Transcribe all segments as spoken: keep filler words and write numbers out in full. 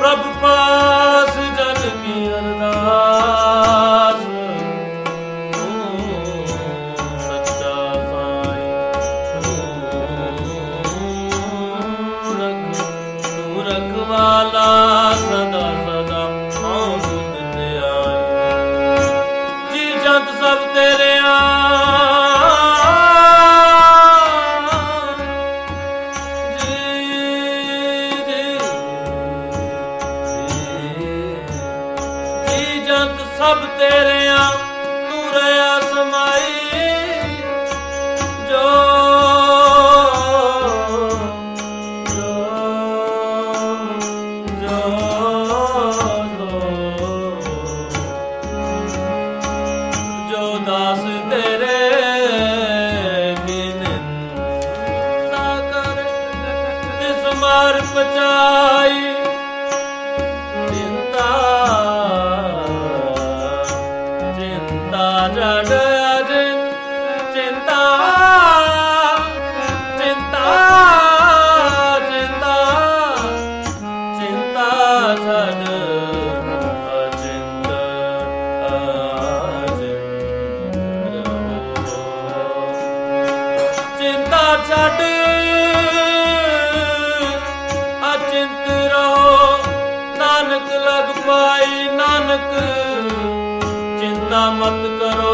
प्रभ पास जन की अरदास, तू सच्चा साईं तू रख, तू रखवाला सदा सदा हाँ बुध ते आई। जी जंत सब तेरे जंत सब तेरिया तू रहा समाई। जो जो जो जो दास तेरे की निंदा कर, तिस मार पचाई। जड़ अजिन चिंता चिंता चिंता चिंता छड़ अचिंत अजिन रहो। चिंता छड़ अचिंत रहो, नानक लग पाई। नानक चिंता मत करो,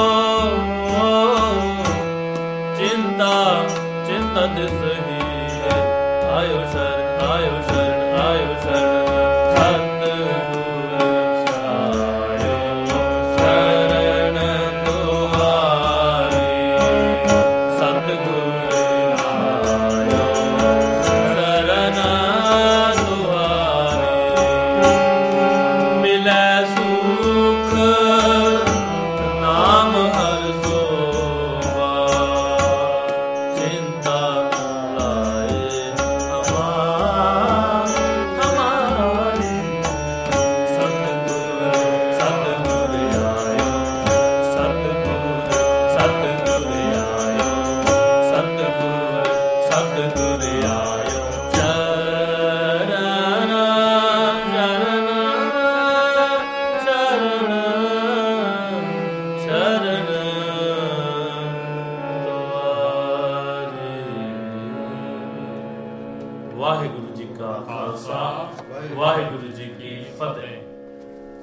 चिंता चिंता दिस ही है। आयो शरण आयो शरण आयो शरण सतगुरु आयो शरण तुम्हारी। सतगुरु आयो शरण तुम्हारी। मिले सुख नाम हर सोवा, चिंता लाए हमारी। सतगुरु सतगुरु आयो, सतगुरु सतगुरु आयो, सतगुरु सतगुरु आयो। शरण शरण शरण वाहिगुरु जी का खालसा, वाहिगुरु जी की फतेह।